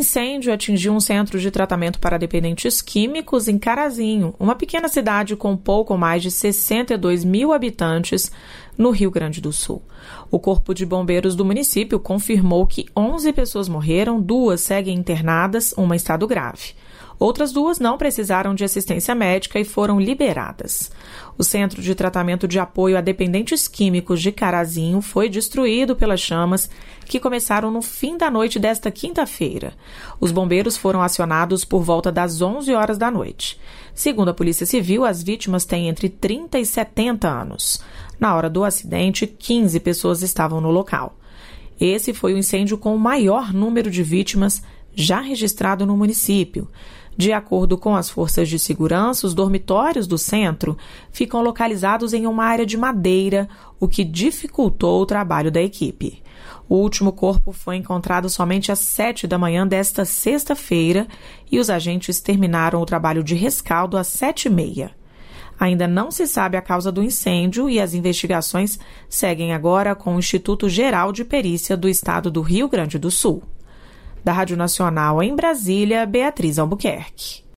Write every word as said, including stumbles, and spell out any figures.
incêndio atingiu um centro de tratamento para dependentes químicos em Carazinho, uma pequena cidade com pouco mais de sessenta e dois mil habitantes no Rio Grande do Sul. O Corpo de Bombeiros do município confirmou que onze pessoas morreram, duas seguem internadas, uma em estado grave. Outras duas não precisaram de assistência médica e foram liberadas. O Centro de Tratamento de Apoio a Dependentes Químicos de Carazinho foi destruído pelas chamas que começaram no fim da noite desta quinta-feira. Os bombeiros foram acionados por volta das onze horas da noite. Segundo a Polícia Civil, as vítimas têm entre trinta e setenta anos. Na hora do acidente, quinze pessoas estavam no local. Esse foi o incêndio com o maior número de vítimas já registrado no município. De acordo com as forças de segurança, os dormitórios do centro ficam localizados em uma área de madeira, o que dificultou o trabalho da equipe. O último corpo foi encontrado somente às sete da manhã desta sexta-feira e os agentes terminaram o trabalho de rescaldo às sete e meia. Ainda não se sabe a causa do incêndio e as investigações seguem agora com o Instituto Geral de Perícia do Estado do Rio Grande do Sul. Da Rádio Nacional em Brasília, Beatriz Albuquerque.